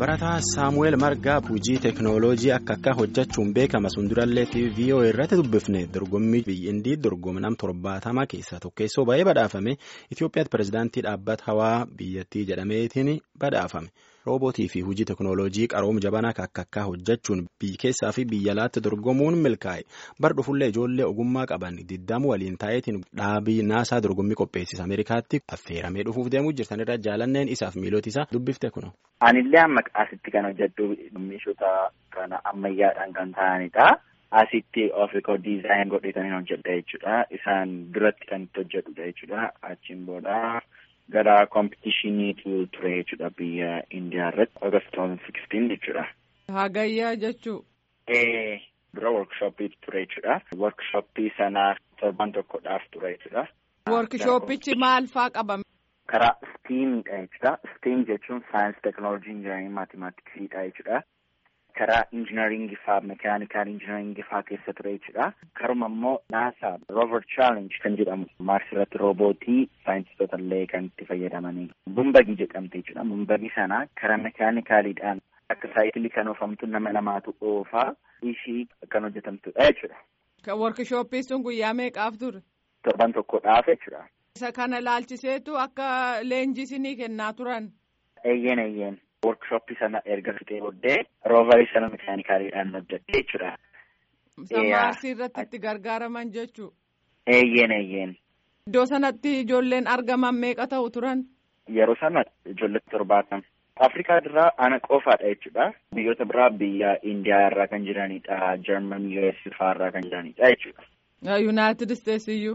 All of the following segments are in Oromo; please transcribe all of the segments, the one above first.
Barataa Saamu'eel Margaa hojii teekinooloojii akka hojjechuun beekama sundurallee TV irratti dubbifne dorgommii biyyi dorgomnam 70 keessaa tokkeessoo baay'ee badhaafame Itoophiyaatti pirezidaantii dhaabbata hawaa biyyattii jedhameetiin badhaafame. Roobootii fi hojii teekinooloojii qaroom jabanaa akka hojjechuun biyya keessaa fi biyya alaatti dorgomuun milkaa'e. Bar dhufullee ijoollee ogummaa qaban 20 waliin taa'eetiin dhaabii naasaa dorgommii qopheessisa Ameerikaatti affeeramee dhufuuf deemuu jirtanirra jaalanneen isaaf miilota isaa dubbifte kuno. Anillee amma asitti kan hojjedhu meeshota kana ammayyaadhaan kan ta'anidha. Asitti Africa Design godhetanii hojjedha jechuudha. Isaan duratti kan itti hojjedhudha jechuudha. Achiin booda gara competitioniitu ture jechuudha biyya Indiyaa irratti August 2016 jechuudha. Hagayyaa jechuu. Dura workshoppii ture jechuudha. Workshoppii sana torban tokkodhaaf ture jechuudha. Workshoppichi maal faa qabame? Karaa STEAMidha jechuudha. STEAM jechuun Science, Technology, Engineering, Mathematicsdha jechuudha. Karaa Engineering faa Mechanical Engineering faa keessa ture jechuudha. Karuma immoo NASA Rover Challenge kan jedhamu Mars irratti roobootii saayintistoota illee kan itti fayyadamanii Bumbagii jedhamte jechuudha. Bumbagii sana karaa mekaanikaalidhaan akka saayikilii kan oofamtu nama lamaatu oofaa ishii kan hojjetamtudha jechuudha. Workshoppiin sun guyyaa meeqaaf ture? Torban tokkodhaaf jechuudha. Isa kana laalchiseetu akka leenjisanii kennaa turan. Eeyyeen. Workshoppii sana erga fixee booddee roovarii sana mekaanikaaliidhaan hojjette jechuudha. Marsii irratti itti gargaaraman jechuu. Eeyyeen. Iddoo sanatti ijoolleen argaman meeqa ta'u turan? Yeroo sana ijoollee 70. Afrikaa irraa ana qofaadha jechuudha. Biyyoota biraa biyya Indiyaa irraa kan jiranidha. German, US fa'aa irraa kan jiranidha jechuudha. United States iyyuu.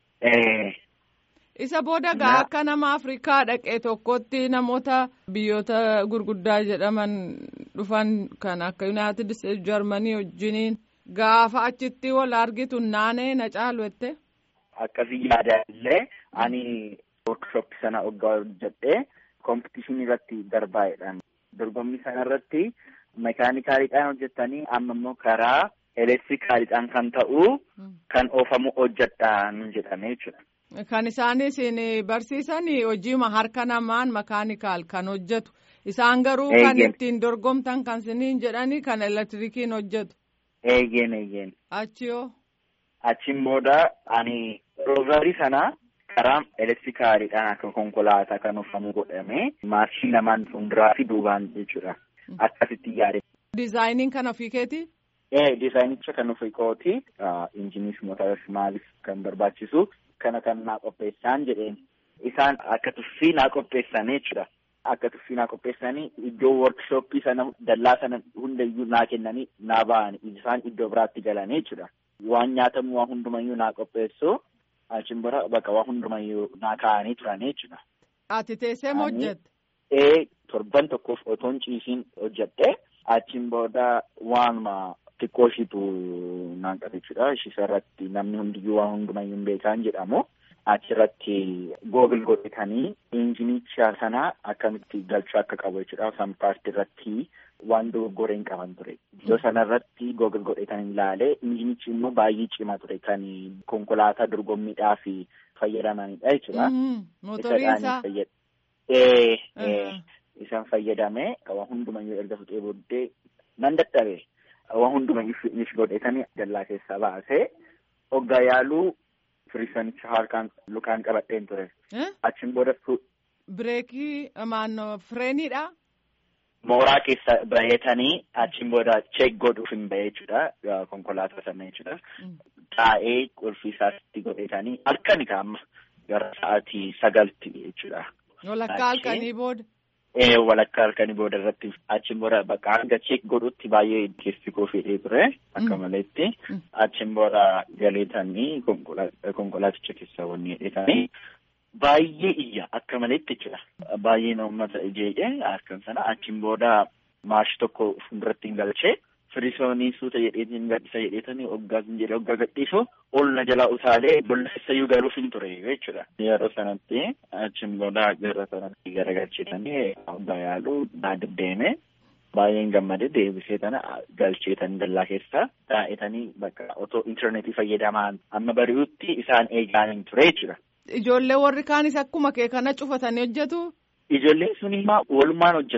Isa booda gaa akka nama Afrikaa dhaqee tokkotti namoota biyyoota gurguddaa jedhaman dhufan kan akka United States, Germany wajjiniin gaafa achitti wal argitu naanee na caalwette. Akkasii yaadallee ani workshop sana hoggaa hojjedhee competition irratti darbaa'edhaan dorgommii sana irratti mekaanikaaliidhaan hojjettanii amma immoo karaa elektirikaaliidhaan kan ta'u kan oofamu hojjedhaan jedhame jechuudha. Kan isaanis barsiisan hojiima harka namaan mekaanikaal kan hojjetu isaan garuu kan ittiin dorgomtan kan siniin jedhanii kan elektirikiin hojjetu. Eeyyeen. Achiyoo. Achiin booda ani roovarii sana karaa elektirikaaliidhaan akka konkolaataa kan oofamu godhame maarshii lamaan fuulduraa fi duubaan jechuudha. Akkasitti yaade. Diizaayiniin kan ofii keeti? Diizaayinicha kan ofii kooti. Injiniis mootaras maaliif kan barbaachisu. Kana kan naa qopheessaan jedheen isaan akka tuffii naa qopheessanii jechuudha. Akka tuffii naa qopheessanii iddoo workshoppii sana dallaa sana hundayyuu naa kennanii naa ba'an isaan iddoo biraatti galanii jechuudha. Waan nyaatamu waan hundumayyuu naa qopheessu achiin booda bakka waan hundumayyuu naa kaa'anii turanii jechuudha. Ati teessee moo hojjette? Torban tokkoof otoon ciisiin hojjette achiin booda waanuma xiqqoo ishiitu naan qabe jechuudha. Ishisa irratti namni hundiyyuu waan hundumayyuu hin beekan jedhamu. Achirratti googil godhetanii injinicha sana akkamitti galchuu akka qabu jechuudha. San paartii irratti waan dogoggoree hin qaban ture. Iddoo sanarratti googil godhetanii ilaalee injinichi immoo baay'ee cimaa ture kan konkolaataa dorgommiidhaaf fayyadamanidha jechuudha. Mootoriinsaa. Isaan fayyadame waan hundumayyuu erga fixee booddee nan dadhabe. Waan hundumayyuu inis godhetanii dallaa keessaa baasee hoggaa yaaluu firiisanicha harkaan lukaan qabadheen ture. Achiin booda bireekii fireeniidha. Mooraa keessa baheetanii achiin booda cheek godhuuf hin bahe jechuudha. Konkolaataa sana jechuudha. Taa'ee qulfii isaatti godhetanii halkani kaa'amma gara sa'aatii 9 jechuudha. Walakkaa halkanii booda. Walakkaa halkanii booda irratti achiin booda bakka hanga cheek godhutti baay'ee keessi koo fedhee ture akka maleetti achiin booda galeetanii konkolaaticha keessa wanni hidhetanii baay'ee iyya akka maleetti jechuudha. Baay'ee uummata ijee'ee harkan sana achiin booda maarshi tokko fuulduratti hin galchee firiisoonii suuta jedheetiin gadhisa jedheetanii hoggaa gadhiisu ol na jalaa utaalee bolla keessayyuu galuuf hin ture jechuudha. Yeroo sanatti achiin booda gara sanatti garagalcheetanii hoggaa yaaluu naa deddeeme baay'een gammade deebisee tana galcheetanii dallaa keessa taa'etanii bakka otoo intarneetii fayyadamaan amma bari'utti isaan eegaan ture jechuudha. Ijoollee warri kaanis akkuma kee kana cufatanii hojjetu? Ijoolleen sun immoo walumaan hojjetu.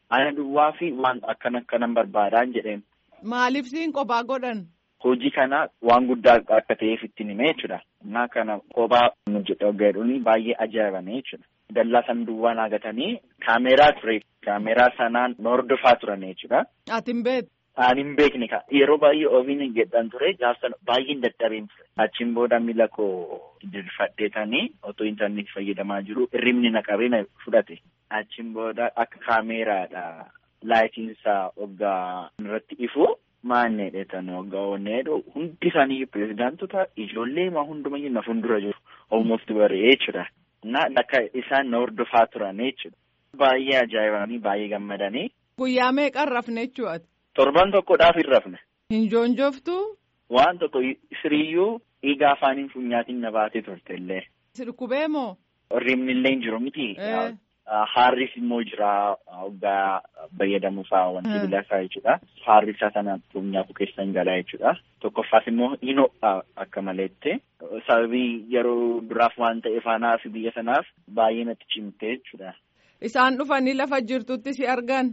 ana duwwaa fi waan akkanan barbaadaan jedheen. Maaliif siin kophaa godhan? Hojii kana waan guddaa akka ta'eef ittiin himee jechuudha. Innaa kana kophaa hojjetaa jedhuun baay'ee ajaa'ibame jechuudha. Dallaa san duwwaa naagatanii kaameeraa ture. Kaameeraa sanaan hordofaa turan jechuudha. Ati hin beektu? Ani hin beekne yeroo baay'ee ofiin jedhan ture gaafsan baay'een dadhabeen ture. Achiin booda miila koo dirfadheetanii otoo intarneetii fayyadamaa jiru hirribni na qabee na fudhate. Achiin booda akka kaameeraadha laayitiinsaa waggaa irratti ifu maanne dheetan waggaa onneedho hundi isaanii pirezidaantota ijoollee maa hundumayyuu na fuuldura jiru almost baree jechuudha. Akka isaan na hordofaa turan jechuudha. Baay'ee ajaa'ibanii baay'ee gammadanii. Guyyaa meeqan rafne jechuudha? Torban tokkodhaaf hin rafne. Hin joonjoftu? Waan tokko siriyyuu dhiiga afaaniin funyaatiin na baatee turte illee. Sirkubee moo? Ribni illee hin jiru miti. Haarris immoo jira waggaa fayyadamuufaa wanti bilaasaa jechuudha. Haarrisaa sana funyaa keessa hin galaa jechuudha. Tokkoffaas immoo hin ho'a akka maleetti. Sababii yeroo duraaf waan ta'eef anaaf biyya sanaaf baay'ee natti cimtee jechuudha. Isaan dhufanii lafa jirtutti si argan?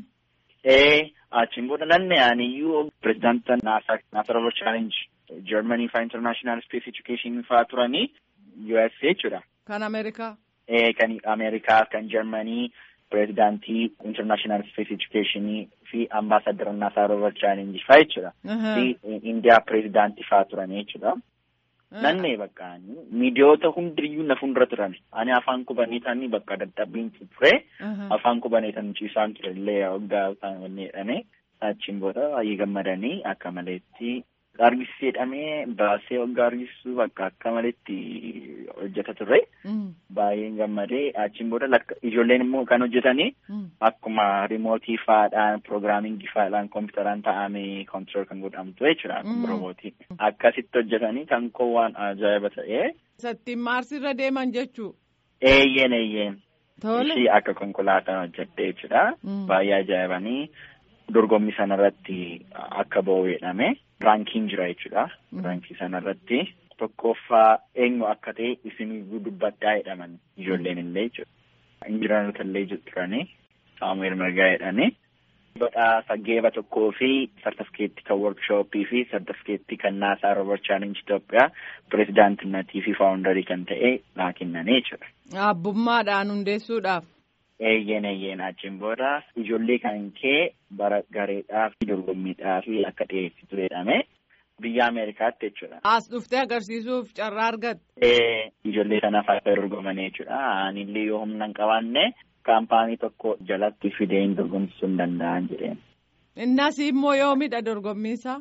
Achiin booda naanneeyaniyyuu pirezidaanta NASA Rover Challenge Germany faa International Space Education faa turanii USA jechuudha. Kan Ameerikaa? Kan Ameerikaa, kan Germany, pirezidaantii International Space Education fi ambaasadara NASA Rover Challenge faa jechuudha. Fi Indiyaa pirezidaantii faa turanii jechuudha. Nannee bakka miidiyoota hundiyyuu na fuuldura turan. Ani afaan kubaniitanii bakka dadhabbiin ture. Afaan kubaniitan ciisaan ture illee waggaa isaan wanneedhane. Achiin booda baay'ee gammadanii akka maleetti argisiisedhamee baasee waggaa argisuu bakka akka maleetti hojjeta ture. Baay'een gammadee achiin booda ijoolleen immoo kan hojjetanii akkuma rimootii faadhaan piroogiraamingii faadhaan kompiitaraan ta'amee kontirool kan godhamtu jechuudha. Robootii akkasitti hojjetanii kan koo waan ajaa'iba ta'ee. Sattiin Maarsirra deeman jechuu? Eeyyeen. Ishii akka konkolaataan hojjette jechuudha. Baay'ee ajaa'ibanii. Dorgommii sanarratti akka ba'u jedhame raankiin jira jechuudha. Raankii sanarratti tokkoffaa eenyu akka ta'e isinii dubbadhaa jedhaman ijoolleen illee jechuudha. Injiraanota illee turanii Saamu'eel Margaa jedhanii. Badhaasa geeba tokkoo fi sartifikeettii kan workshooppii fi sartifikeettii kan NASA Rover Challenge Itoophiyaa pirezidaantinnatii fi faawundarii kan ta'e naa kennanii jechuudha. Abbummaadhaan hundeessuudhaaf. Eeyyeen achiin booda ijoollee kan kee bara gareedhaa fi dorgommiidhaa fi akka dhiyeessitu jedhame biyya Ameerikaatti jechuudha. As dhuftee agarsiisuuf carraa argatte? Ijoollee sanaaf akka dorgomanii jechuudha. Anillee yoo humna hin qabaanne kaampaanii tokko jalatti fideen dorgomsisuu hin danda'an jedheen. Innas immoo yoomidha dorgommiinsaa?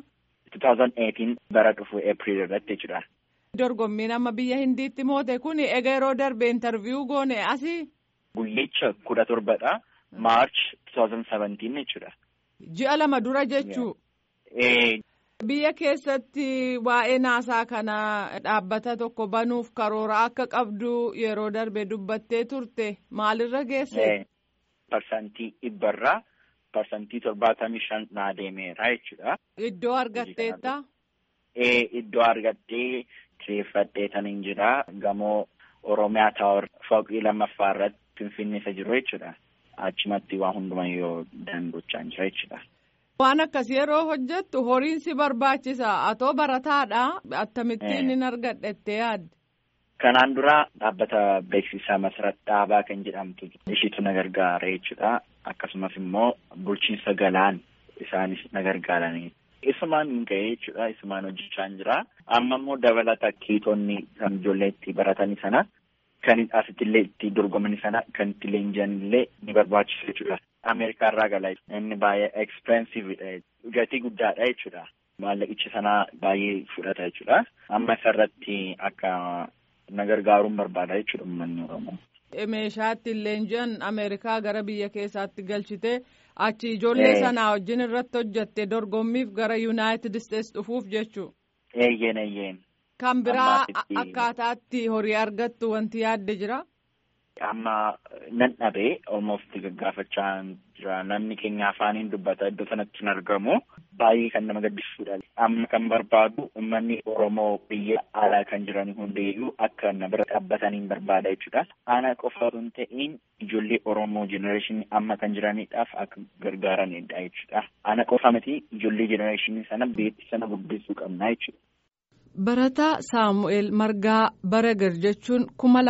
2018 bara dhufu April irratti jechuudha. Dorgommiin amma biyya Hindiitti moote kun egaa yeroo darbe intarviyuu goone asii? Guyyicha 17dha. March 2017 jechuudha. Ji'a 2 dura jechuu? Biyya keessatti waa'ee naasaa kana dhaabbata tokko banuuf karoora akka qabdu yeroo darbe dubbattee turte maalirra geesse? Parsantii 75% naa deemeera jechuudha. Iddoo argatteetta? Iddoo argattee kireeffadhee tan hin jira. Gamoo Oromiyaa Taawar fooqii 2ffaa irratti Finfinnee isa jiru jechuudha. Achumatti waan hundumayyuu dandochaa jira jechuudha. Waan akkasii yeroo hojjettu horiin si barbaachisa. Atoo barataadha. Akkamittiin hin argadhettee yaadde? Kanaan dura dhaabbata beeksisaa Masarat Dhaabaa kan jedhamtu ishiitu na gargaara jechuudha. Akkasumas immoo bulchiinsa Galaan isaanis na gargaaranii. Isumaan hin ga'e jechuudha. Isumaan hojjechaa jira. Amma immoo dabalata kiitonni kan ijoollee itti baratanii sana kan asittillee itti dorgomanii sana kan itti leenji'anillee ni barbaachisa jechuudha. Ameerikaa irraa galaa inni baay'ee expensive gatii guddaadha jechuudha. Maallaqichi sana baay'ee fudhata jechuudha. Amma isarratti akka na gargaaruun barbaada jechuudha uummanni Oromoo. Meeshaa ittiin leenji'an Ameerikaa gara biyya keessaatti galchite achi ijoollee sanaa wajjin irratti hojjette dorgommiif gara United States dhufuuf jechuudha. Eeyyeen. Kan biraa akkaataatti horii argattu wanti yaadde jira? Amma nan dhabee almost gaggaafachaa jira. Namni keenya afaaniin dubbata iddoo sanatti hin argamu. Baay'ee kan nama gaddisiisudha. Amma kan barbaadu uummanni Oromoo biyya alaa kan jiran hundeeyyuu akka na bira dhaabbataniin barbaada jechuudha. Ana qofa osoo hin ta'in ijoollee Oromoo jenereeshinii amma kan jiraniidhaaf akka gargaaranidha jechuudha. Ana qofa miti ijoollee jenereeshinii sana beetti sana guddisuu qabna jechuudha. Barataa Saamu'eel Margaa Baragar jechuun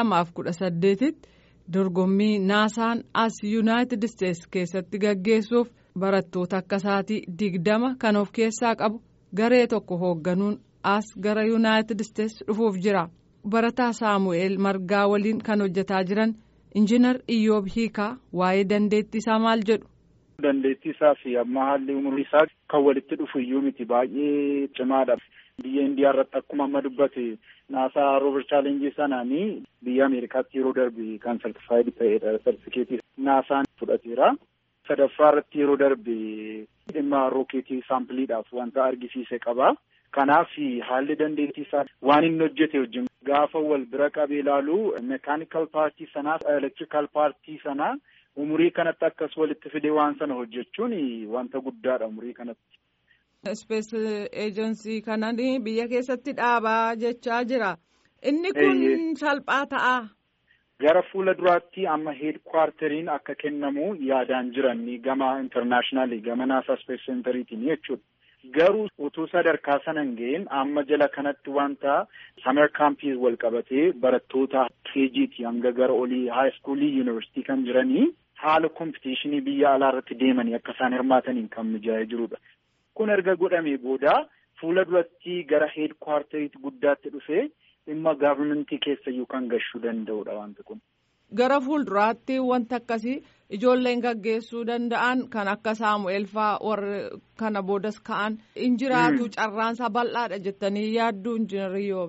2018tti dorgommii naasaan as Yuunaayitid Isteetsi keessatti gaggeessuuf barattoota akka isaatii 20 kan of keessaa qabu garee tokko hoogganuun as gara Yuunaayitid Isteetsi dhufuuf jira. Barataa Saamu'eel Margaa waliin kan hojjetaa jiran Injiinar Iyyoob Hiikaa waa'ee dandeettii isaa maal jedhu? Dandeettii isaa fi amma haalli umurii isaa kan walitti dhufu iyyuu miti baay'ee cimaadha. Biyya Indiyaa irratti akkuma amma dubbate naasaa roover chaalenjii sanaanii biyya Ameerikaatti yeroo darbe kan sartifaayid ta'edha. Sartifikeetii naasaan fudhateera. Sadaffaa irratti yeroo darbe dhimma rookeetii saampiliidhaaf wanta argisiise qaba. Kanaaf haalli dandeettii isaa waan inni hojjete wajjin gaafa wal bira qabee ilaalu mekaanikal paartii sanaa elektirikal paartii sanaa umurii kanatti akkas walitti fidee waan sana hojjechuun wanta guddaadha umurii kanatti. Space Agency kanan biyya keessatti dhaabaa jechaa jira. Inni kun salphaa ta'a. Gara fuula duraatti amma heedkwaarteriin akka kennamu yaadaan jiran gama internationally gama NASA Space Centeriitiin jechuudha. Garuu utuu sadarkaa sanan ga'een amma jala kanatti wanta summer campiin wal qabatee barattoota KGT hanga gara olii high schoolii university kan jiranii haala competitionii biyya alaa irratti deemanii akka isaan hirmaataniin kan mijaa'ee jirudha. Kun erga godhamee booda fuula duratti gara heedkwaarteriitti guddaatti dhufee dhimma gaavarmentii keessa kan gashuu danda'udha wanti kun. Gara fuulduraatti wanta akkasii ijoolleen gaggeessuu danda'an kan akka Saamu'eel fa'aa warra kana boodas ka'an injiraatu carraansaa bal'aadha jettanii yaadduu Injiinar Iyyoob.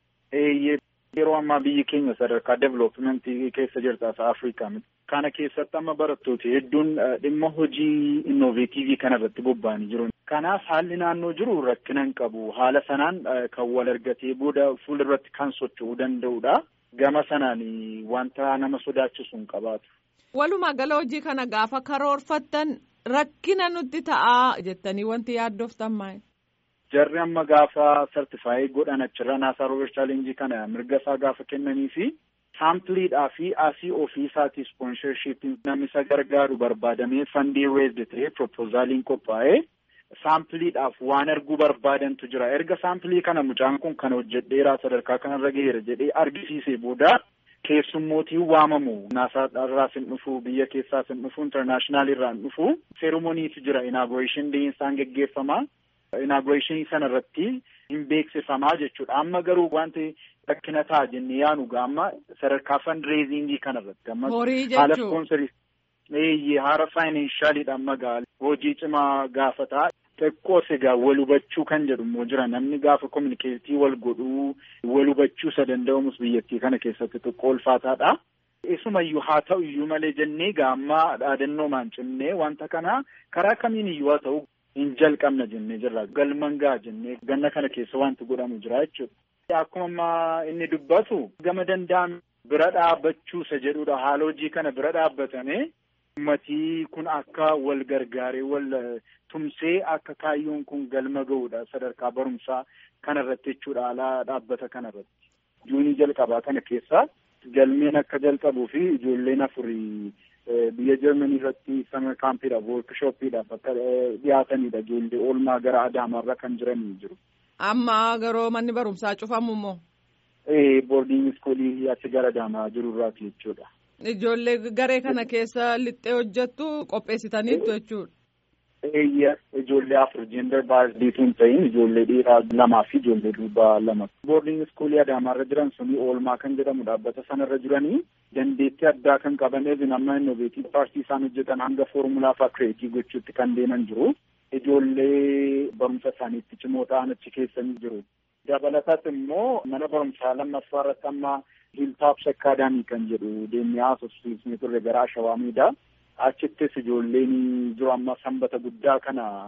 Yeroo ammaa biyyi keenya sadarkaa developmentii keessa jirti as Afrikaa miti. Kana keessatti amma barattooti hedduun dhimma hojii innoveetiivii kanarratti bobba'anii jiru. Kanaaf haalli naannoo jiru rakkina hin qabu. Haala sanaan kan wal argatee booda fuulduratti kan socho'uu danda'udha. Gama sanaan wanta nama sodaachisu hin qabaatu. Walumaa gala hojii kana gaafa karoorfattan rakkina nutti ta'a jettanii wanti yaaddoftan maal? Jarri amma gaafa sartifaayii godhan achirra naasaa roover chaalenjii kana mirga isaa gaafa kennanii fi saampiliidhaa fi asii ofii isaatii ispoonsharshiipiin namni isa gargaaru barbaadamee fandii reezde ta'ee propoozaaliin qophaa'ee saampiliidhaaf waan arguu barbaadantu jira. Erga saampilii kana mucaan kun kan hojjedheeraa sadarkaa kanarra gaheera jedhee argisiisee booda keessummootii waamamu naasaa irraas hin dhufu biyya keessaas hin dhufu intarnaashinaal irraa hin dhufu seeromoniitu jira. Inaagureeshin deeyinsaan geggeeffama. Inaagureeshinii sana irratti hin beeksifamaa jechuudha. Amma garuu wanti rakkina ta'a jennee yaanu gaama sadarkaa fundraisingii kana irratti. Horii jechuun. Haala faayinanshaaliidhaan magaala hojii cimaa gaafata. Xiqqoos egaa wal hubachuu kan jedhu immoo jira. Namni gaafa kominikeetii wal godhuu wal hubachuu isa danda'amus biyyattii kana keessatti xiqqoo ulfaataadha. Isumayyuu haa ta'u iyyuu malee jennee gaammaa dhaadannoomaan cimnee wanta kana karaa kamiin iyyuu haa ta'u hin jalqabna jennee jirra. Galman ga'a jennee ganna kana keessa wanti godhamu jira jechuudha. Akkuma ammaa inni dubbatu gama danda'an bira dhaabbachuusa jedhudha. Haala hojii kana bira dhaabbatame ummatii kun akka wal gargaaree wal tumsee akka kaayyoon kun galma ga'udha sadarkaa barumsaa kanarratti jechuudha. Haala dhaabbata kanarratti juunii jalqabaa kana keessa galmeen akka jalqabuu fi ijoolleen afurii biyya Jarmanii irratti summer campidhaaf workshoopidhaaf akka dhiyaatanidha. Ijoollee oolmaa gara Adaamaarra kan jiranii jiru. Amma garuu manni barumsaa cufamu moo? Boordiing iskoolii achi gara Adaamaa jirurraati jechuudha. Ijoollee garee kana keessa lixxee hojjettu qopheessitaniitu jechuudha. Ijoollee afur jeendar baasdiituun ta'in ijoollee dhiiraa lamaa fi ijoollee durbaa lama. Boordiing iskoolii Adaamaarra jiran suni oolmaa kan jedhamu dhaabbata sanarra jiranii dandeettii addaa kan qabaneef nama innoveetiif paartii isaan hojjetan hanga foormulaa fa'aa kireetii gochuutti kan deeman jiru. Ijoollee barumsa isaaniitti cimoo ta'an achi keessanii jiru. Dabalatas immoo mana barumsaa lammaffaa irratti amma Hilltops Academy kan jedhu deemnee haasofsiisnee turre gara Ashawaa Meedaa. Achittis ijoolleen jiru amma sanbata guddaa kana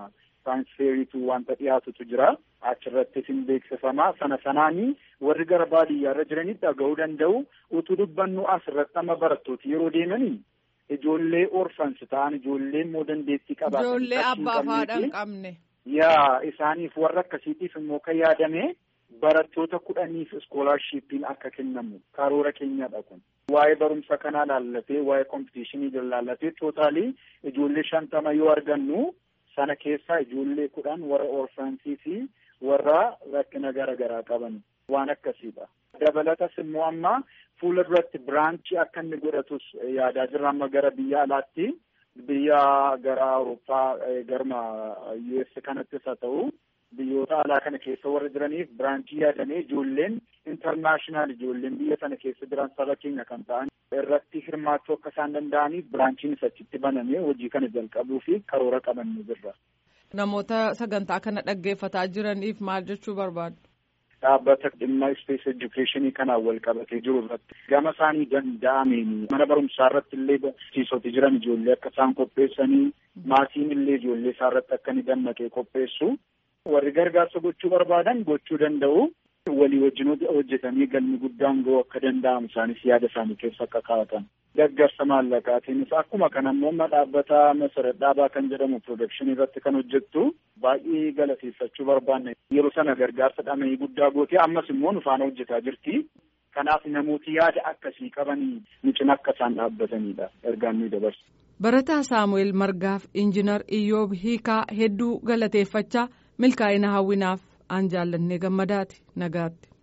saayinsii feeriitu wanta dhiyaatutu jira. Achirrattis hin beeksifamaa sanaanii warri gara baadiyyaarra jiranii dhaga'uu danda'u. Utuu dubbannu asirratti amma barattooti yeroo deemanii ijoollee orfansi ta'an ijoollee immoo dandeettii qabaatan. Ijoollee abbaa fi haadha hin qabne. Isaaniif warra akkasiitiif immoo kan yaadame barattoota 10 iskoolaarshiippiin akka kennamu karoora keenyadha kun. Waa'ee barumsa kanaa laallatee waa'ee kompitishinii laallatee tootaalii ijoollee 50 yoo argannu sana keessaa ijoollee 10 warra orfansii fi warra rakkina garaa qaban waan akkasiidha. Dabalatas immoo amma fuula duratti biraanchii akka inni godhatus yaadaa jirra amma gara biyya alaatti biyya gara Awurooppaa garma US kanattis haa ta'u biyyoota alaa kana keessa warra jiraniif biraanchii yaadamee ijoolleen intarnaashinaal ijoolleen biyya sana keessa jiran saba keenya kan ta'an irratti hirmaachuu akka isaan danda'aniif biraanchiin achitti banamee hojii kana jalqabuu fi karoora qabannu jirra. Namoota sagantaa kana dhaggeeffataa jiraniif maal jechuu barbaadu? Dhaabbata dhimma space educationii kanaan wal qabatee jiru irratti gama isaanii danda'ameen mana barumsaa irratti illee barsiisoti jiran ijoollee akka isaan qopheessanii maatiin illee ijoollee isaa irratti akka inni dammaqee qopheessu warri gargaarsa gochuu barbaadan gochuu danda'u. Walii wajjin hojjetanii galmi guddaan ga'uu akka danda'amu isaanis yaada isaanii keessa akka kaa'atan. Gargaarsa maallaqaatiinis akkuma kana immoo dhaabbata Masarat Dhaabaa kan jedhamu production irratti kan hojjettu baay'ee galateeffachuu barbaanne yeroo sana gargaarsa dhama'ii guddaa gootee ammas immoo nu faana hojjetaa jirti. Kanaaf namooti yaada akkasii qabanii nu cina akka isaan dhaabbatanidha ergaan nuyi dabarsu. Barataa Saamu'eel Margaaf Injiinar Iyyoob Hiikaa hedduu galateeffachaa milkaa'ina hawwinaaf aan jaallannee gammadaati nagaatti.